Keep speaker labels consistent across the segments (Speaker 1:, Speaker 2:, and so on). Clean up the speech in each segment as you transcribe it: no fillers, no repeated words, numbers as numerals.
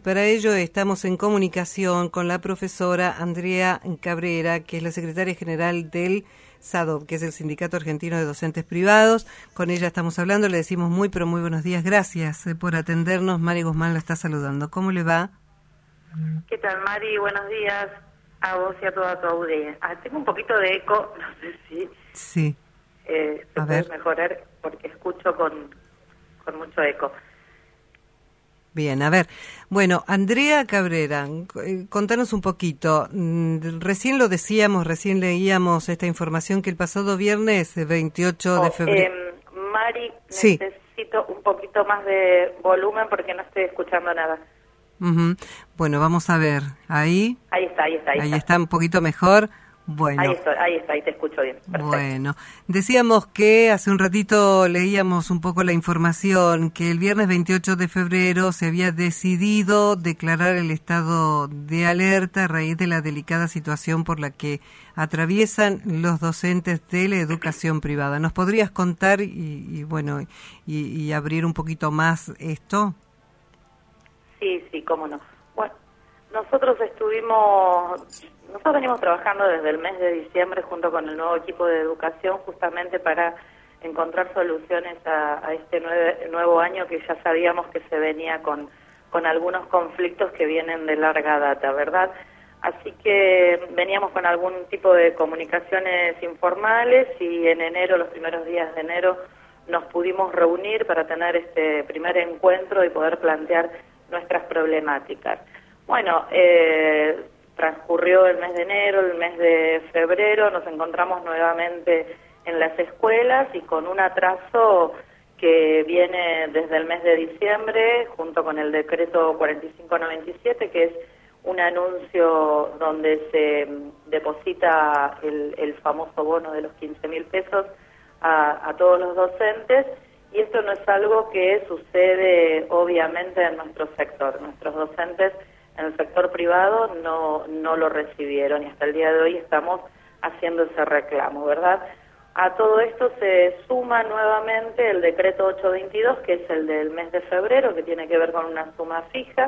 Speaker 1: para ello estamos en comunicación con la profesora Andrea Cabrera, que es la secretaria general del SADOP, que es el Sindicato Argentino de Docentes Privados. Con ella estamos hablando, le decimos muy, pero muy buenos días. Gracias por atendernos. Mari Guzmán la está saludando. ¿Cómo le va?
Speaker 2: ¿Qué tal, Mari? Buenos días a vos y a toda tu audiencia. Tengo un poquito de eco, no sé si
Speaker 1: sí.
Speaker 2: Se puede mejorar porque escucho con mucho eco.
Speaker 1: Bien, a ver. Bueno, Andrea Cabrera, contanos un poquito. Recién lo decíamos, recién leíamos esta información que el pasado viernes, 28 de febrero...
Speaker 2: Mari,
Speaker 1: sí.
Speaker 2: Necesito un poquito más de volumen porque no estoy escuchando nada.
Speaker 1: Uh-huh. Bueno, vamos a ver. Ahí está un poquito mejor. Bueno.
Speaker 2: Ahí te escucho bien. Perfecto.
Speaker 1: Bueno, decíamos que hace un ratito leíamos un poco la información que el viernes 28 de febrero se había decidido declarar el estado de alerta a raíz de la delicada situación por la que atraviesan los docentes de la educación privada. ¿Nos podrías contar y abrir un poquito más esto?
Speaker 2: Sí, cómo no. Bueno, nosotros venimos trabajando desde el mes de diciembre junto con el nuevo equipo de educación justamente para encontrar soluciones a este nuevo año que ya sabíamos que se venía con algunos conflictos que vienen de larga data, ¿verdad? Así que veníamos con algún tipo de comunicaciones informales y en enero, los primeros días de enero, nos pudimos reunir para tener este primer encuentro y poder plantear nuestras problemáticas. Bueno, transcurrió el mes de enero, el mes de febrero, nos encontramos nuevamente en las escuelas y con un atraso que viene desde el mes de diciembre, junto con el decreto 4597, que es un anuncio donde se deposita el famoso bono de los 15.000 pesos a todos los docentes, y esto no es algo que sucede obviamente en nuestro sector. Nuestros docentes en el sector privado no lo recibieron y hasta el día de hoy estamos haciendo ese reclamo, ¿verdad? A todo esto se suma nuevamente el decreto 822, que es el del mes de febrero, que tiene que ver con una suma fija.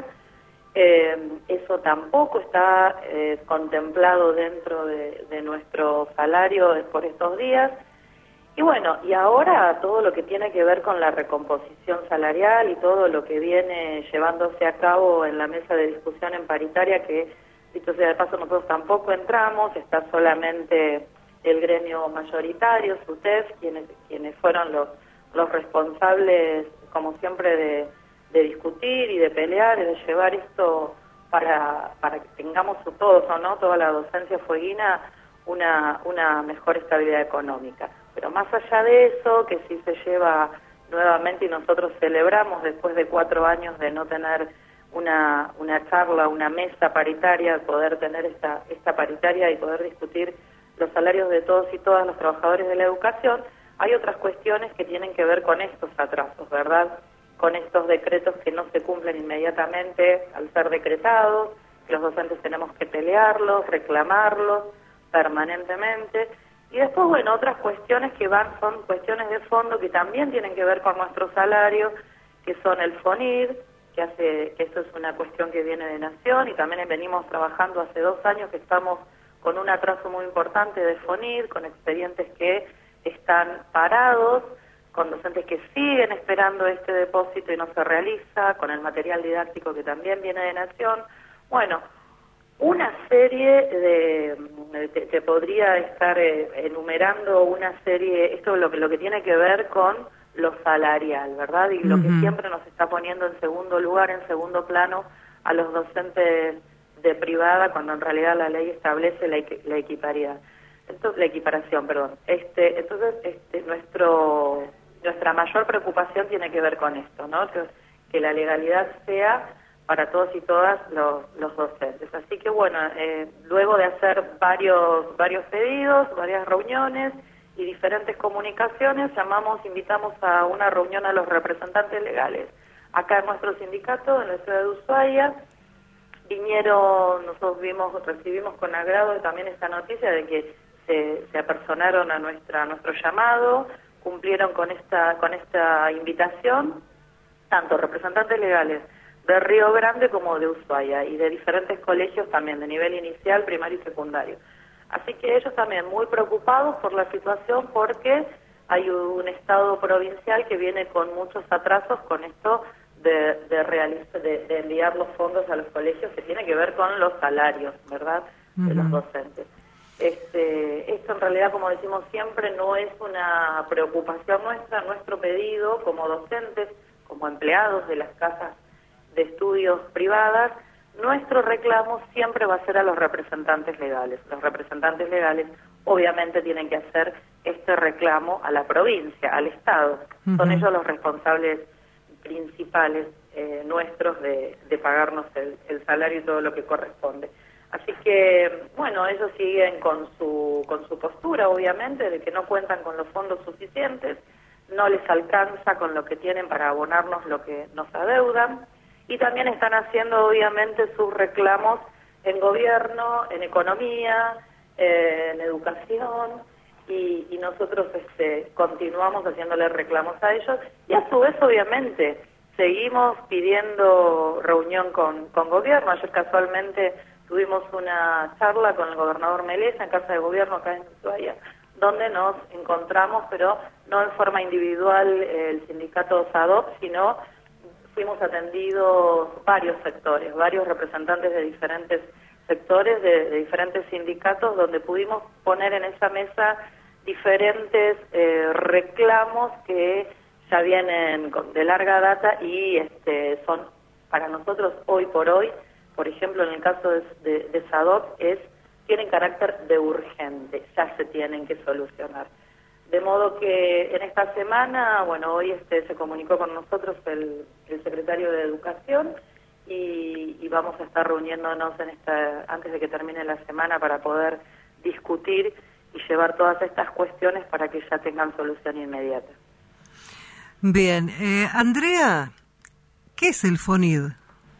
Speaker 2: Eso tampoco está contemplado dentro de nuestro salario por estos días. Y bueno, y ahora todo lo que tiene que ver con la recomposición salarial y todo lo que viene llevándose a cabo en la mesa de discusión en paritaria, que dicho sea de paso nosotros tampoco entramos, está solamente el gremio mayoritario, SUTEF, quienes fueron los responsables, como siempre, de discutir y de pelear y de llevar esto para que tengamos todos, o no, toda la docencia fueguina, una mejor estabilidad económica. Pero más allá de eso, que sí se lleva nuevamente y nosotros celebramos después de 4 años de no tener una charla, una mesa paritaria, poder tener esta paritaria y poder discutir los salarios de todos y todas los trabajadores de la educación, hay otras cuestiones que tienen que ver con estos atrasos, ¿verdad? Con estos decretos que no se cumplen inmediatamente al ser decretados, que los docentes tenemos que pelearlos, reclamarlos permanentemente. Y después, bueno, otras cuestiones que son cuestiones de fondo que también tienen que ver con nuestro salario, que son el FONIR, que eso es una cuestión que viene de Nación, y también venimos trabajando hace 2 años que estamos con un atraso muy importante de FONIR, con expedientes que están parados, con docentes que siguen esperando este depósito y no se realiza, con el material didáctico que también viene de Nación. Bueno, una serie te podría estar enumerando una serie, esto es lo que tiene que ver con lo salarial, ¿verdad? Y lo que siempre nos está poniendo en segundo lugar, en segundo plano, a los docentes de privada, cuando en realidad la ley establece la equiparación, perdón. Entonces, nuestra mayor preocupación tiene que ver con esto, ¿no? Que la legalidad sea para todos y todas los docentes. Así que bueno, luego de hacer varios pedidos, varias reuniones y diferentes comunicaciones, invitamos a una reunión a los representantes legales. Acá en nuestro sindicato, en la ciudad de Ushuaia, vinieron, nosotros recibimos con agrado también esta noticia de que se apersonaron a nuestro llamado, cumplieron con esta invitación, tanto representantes legales de Río Grande como de Ushuaia, y de diferentes colegios también, de nivel inicial, primario y secundario. Así que ellos también muy preocupados por la situación, porque hay un Estado provincial que viene con muchos atrasos con esto de enviar los fondos a los colegios, que tiene que ver con los salarios, ¿verdad?, de los docentes. Esto en realidad, como decimos siempre, no es una preocupación nuestra. Nuestro pedido como docentes, como empleados de las casas de estudios privadas, nuestro reclamo siempre va a ser a los representantes legales. Los representantes legales obviamente tienen que hacer este reclamo a la provincia, al Estado. Son ellos los responsables principales nuestros de pagarnos el salario y todo lo que corresponde. Así que, bueno, ellos siguen con su postura, obviamente, de que no cuentan con los fondos suficientes, no les alcanza con lo que tienen para abonarnos lo que nos adeudan, y también están haciendo, obviamente, sus reclamos en gobierno, en economía, en educación, y nosotros continuamos haciéndole reclamos a ellos, y a su vez, obviamente, seguimos pidiendo reunión con gobierno. Ayer casualmente tuvimos una charla con el gobernador Meleza en Casa de Gobierno acá en Ushuaia, donde nos encontramos, pero no en forma individual el sindicato SADOP, sino fuimos atendidos varios sectores, varios representantes de diferentes sectores, de diferentes sindicatos, donde pudimos poner en esa mesa diferentes reclamos que ya vienen de larga data y son para nosotros hoy por hoy. Por ejemplo, en el caso de SADOP, tienen carácter de urgente, ya se tienen que solucionar. De modo que en esta semana, bueno, hoy se comunicó con nosotros el secretario de Educación y vamos a estar reuniéndonos antes de que termine la semana para poder discutir y llevar todas estas cuestiones para que ya tengan solución inmediata.
Speaker 1: Bien, Andrea, ¿qué es el FONID?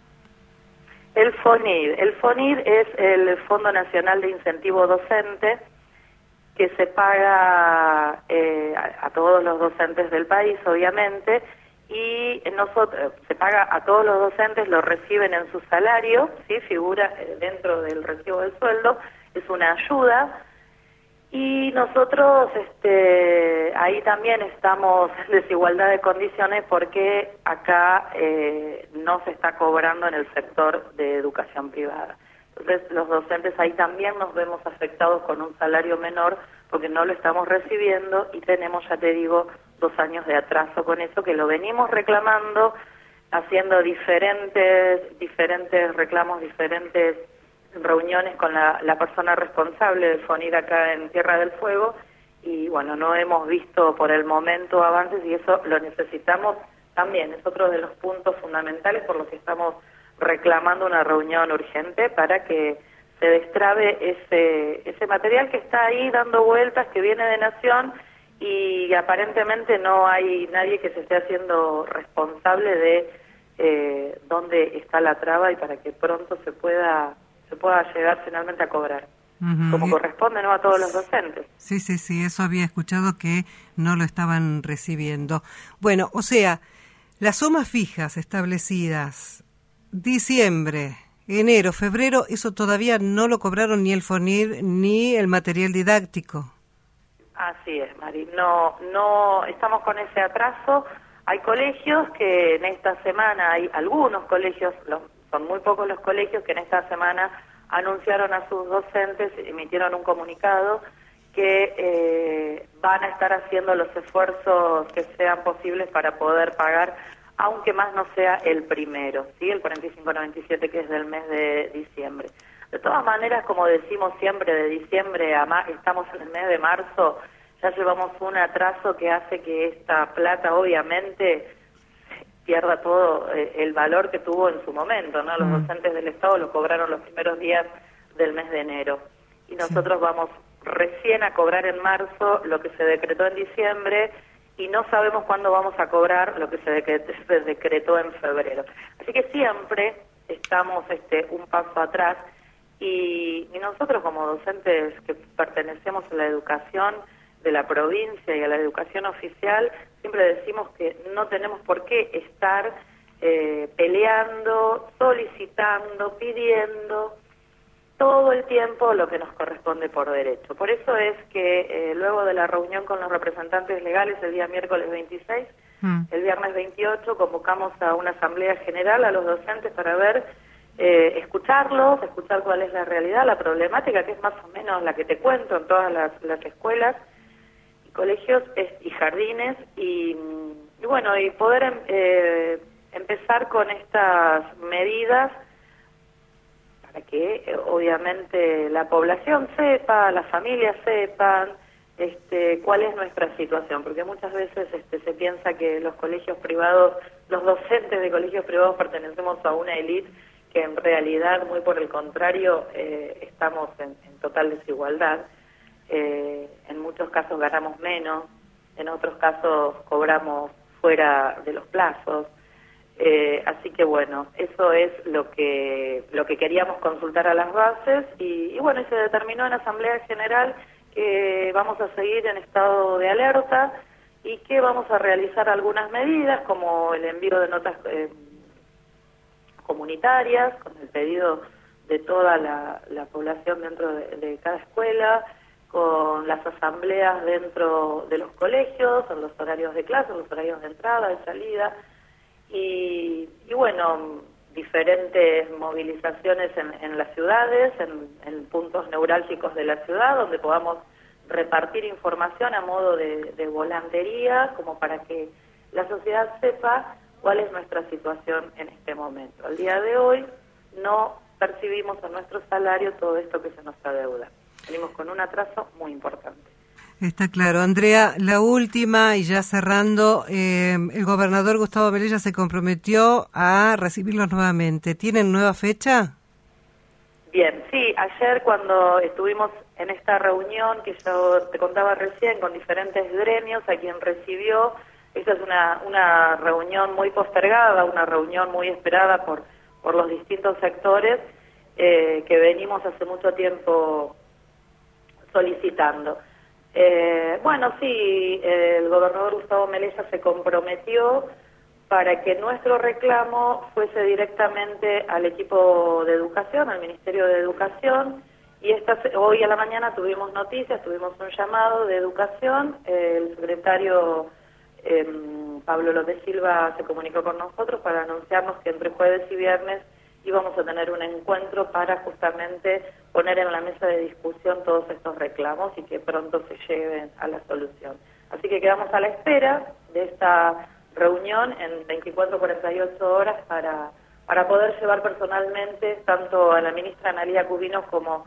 Speaker 2: El FONID es el Fondo Nacional de Incentivo Docente, que se paga a todos los docentes del país, obviamente, y se paga a todos los docentes, lo reciben en su salario, ¿sí? Figura dentro del recibo del sueldo, es una ayuda, y nosotros ahí también estamos en desigualdad de condiciones, porque acá no se está cobrando en el sector de educación privada. Entonces los docentes ahí también nos vemos afectados con un salario menor, porque no lo estamos recibiendo y tenemos, ya te digo, 2 años de atraso con eso, que lo venimos reclamando, haciendo diferentes reclamos, diferentes reuniones con la persona responsable del FONID acá en Tierra del Fuego, y bueno, no hemos visto por el momento avances, y eso lo necesitamos también. Es otro de los puntos fundamentales por los que estamos reclamando una reunión urgente, para que se destrabe ese material que está ahí dando vueltas, que viene de Nación, y aparentemente no hay nadie que se esté haciendo responsable de dónde está la traba, y para que pronto se pueda llegar finalmente a cobrar, como corresponde, ¿no?, a todos los docentes.
Speaker 1: Sí, eso había escuchado, que no lo estaban recibiendo. Bueno, o sea, las sumas fijas establecidas, diciembre, enero, febrero, eso todavía no lo cobraron ni el FONID ni el material didáctico.
Speaker 2: Así es, Mari. No estamos con ese atraso. Hay colegios que en esta semana, hay algunos colegios, son muy pocos los colegios que en esta semana anunciaron a sus docentes, emitieron un comunicado que van a estar haciendo los esfuerzos que sean posibles para poder pagar, aunque más no sea el primero, ¿sí? El 4597, que es del mes de diciembre. De todas maneras, como decimos siempre, de diciembre estamos en el mes de marzo, ya llevamos un atraso que hace que esta plata, obviamente, pierda todo el valor que tuvo en su momento, ¿no? Los docentes del Estado lo cobraron los primeros días del mes de enero, y nosotros vamos recién a cobrar en marzo lo que se decretó en diciembre, y no sabemos cuándo vamos a cobrar lo que se decretó en febrero. Así que siempre estamos un paso atrás, y nosotros como docentes que pertenecemos a la educación de la provincia y a la educación oficial, siempre decimos que no tenemos por qué estar peleando, solicitando, pidiendo todo el tiempo lo que nos corresponde por derecho. Por eso es que luego de la reunión con los representantes legales el día miércoles 26, el viernes 28 convocamos a una asamblea general a los docentes para ver, escucharlos, escuchar cuál es la realidad, la problemática, que es más o menos la que te cuento en todas las escuelas y colegios y jardines, y bueno, y poder empezar con estas medidas para que obviamente la población sepa, las familias sepan cuál es nuestra situación, porque muchas veces se piensa que los colegios privados, los docentes de colegios privados pertenecemos a una élite, que en realidad, muy por el contrario, estamos en total desigualdad. En muchos casos ganamos menos, en otros casos cobramos fuera de los plazos. Así que bueno, eso es lo que queríamos consultar a las bases y bueno, y se determinó en Asamblea General que vamos a seguir en estado de alerta y que vamos a realizar algunas medidas como el envío de notas comunitarias con el pedido de toda la población dentro de cada escuela, con las asambleas dentro de los colegios, en los horarios de clase, en los horarios de entrada, de salida, y bueno, diferentes movilizaciones en las ciudades, en puntos neurálgicos de la ciudad, donde podamos repartir información a modo de volantería, como para que la sociedad sepa cuál es nuestra situación en este momento. Al día de hoy no percibimos en nuestro salario todo esto que se nos adeuda. Venimos con un atraso muy importante.
Speaker 1: Está claro. Andrea, la última y ya cerrando, el gobernador Gustavo Melella se comprometió a recibirlos nuevamente. ¿Tienen nueva fecha?
Speaker 2: Bien, sí, ayer cuando estuvimos en esta reunión que yo te contaba recién con diferentes gremios, a quien recibió, esa es una reunión muy postergada, una reunión muy esperada por los distintos sectores que venimos hace mucho tiempo solicitando. Bueno, sí, el gobernador Gustavo Melella se comprometió para que nuestro reclamo fuese directamente al equipo de educación, al Ministerio de Educación, y hoy a la mañana tuvimos noticias, tuvimos un llamado de educación, el secretario Pablo López Silva se comunicó con nosotros para anunciarnos que entre jueves y viernes íbamos a tener un encuentro para justamente poner en la mesa de discusión todos estos reclamos y que pronto se lleven a la solución. Así que quedamos a la espera de esta reunión en 24-48 horas para poder llevar personalmente tanto a la ministra Analía Cubino como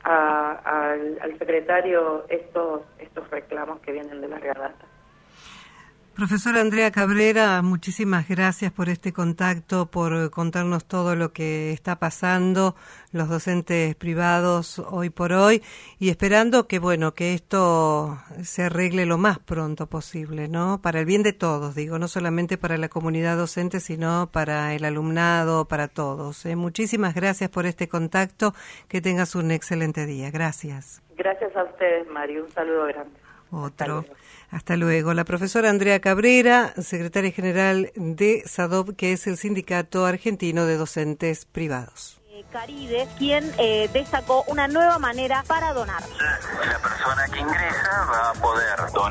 Speaker 2: al secretario estos reclamos que vienen de larga data.
Speaker 1: Profesora Andrea Cabrera, muchísimas gracias por este contacto, por contarnos todo lo que está pasando, los docentes privados hoy por hoy, y esperando que que esto se arregle lo más pronto posible, ¿no? Para el bien de todos, digo, no solamente para la comunidad docente, sino para el alumnado, para todos. Muchísimas gracias por este contacto, que tengas un excelente día. Gracias.
Speaker 2: Gracias a ustedes, Mario, un saludo grande.
Speaker 1: Otro. Hasta luego. La profesora Andrea Cabrera, secretaria general de SADOP, que es el Sindicato Argentino de Docentes Privados.
Speaker 3: Caride, quien destacó una nueva manera para donar.
Speaker 4: La persona que ingresa va a poder donar.